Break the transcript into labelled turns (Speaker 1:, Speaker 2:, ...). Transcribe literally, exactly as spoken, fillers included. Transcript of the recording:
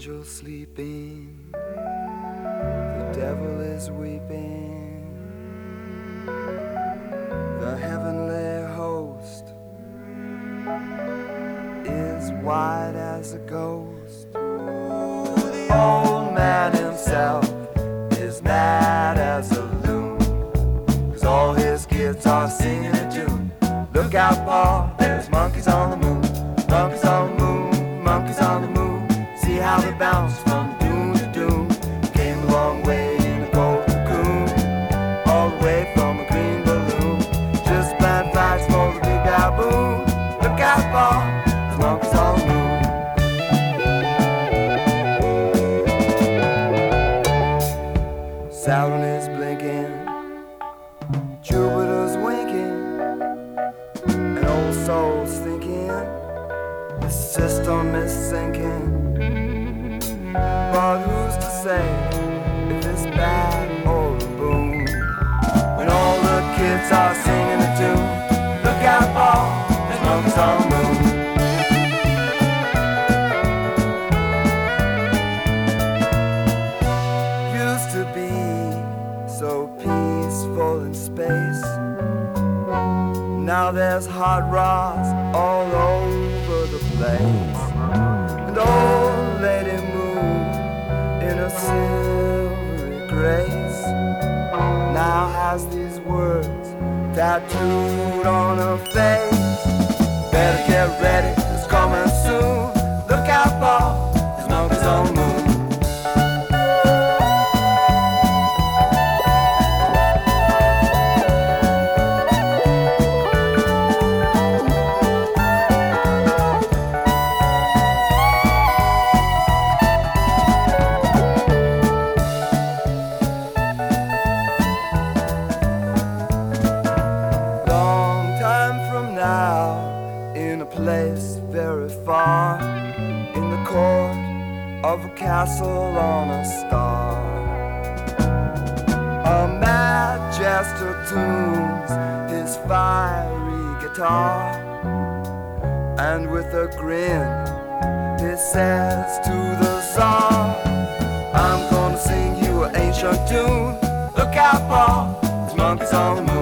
Speaker 1: angels sleeping, the devil is weeping, the heavenly host is white as a ghost. The old man himself is mad as a loon, 'cause all his kids are singing a tune. Look out, Paul, there's monkeys on the moon, monkeys on the moon, monkeys on the moon. See how they bounce from dune to dune. Came a long way in a gold cocoon, all the way from a green balloon. Just plant flags for the big baboon. Look out, Paul, there's monkeys on the moon. Saturn is blinking, Jupiter's winking, an old soul's thinking, the system is sinking. But who's to say if it's bad or a boom? When all the kids are singing a tune, look out, Paul, there's monkeys on the moon. Used to be so peaceful in space, now there's hot rods all over the place. And old Lady Moon in a silvery grace now has these words tattooed on her face. Better get ready, it's coming soon. Look out, Paul, there's monkeys on the moon. Place very far in the court of a castle on a star, a mad jester tunes his fiery guitar, and with a grin he says to the Tsar, I'm gonna sing you an ancient tune. Look out, Paul, there's monkeys on the moon.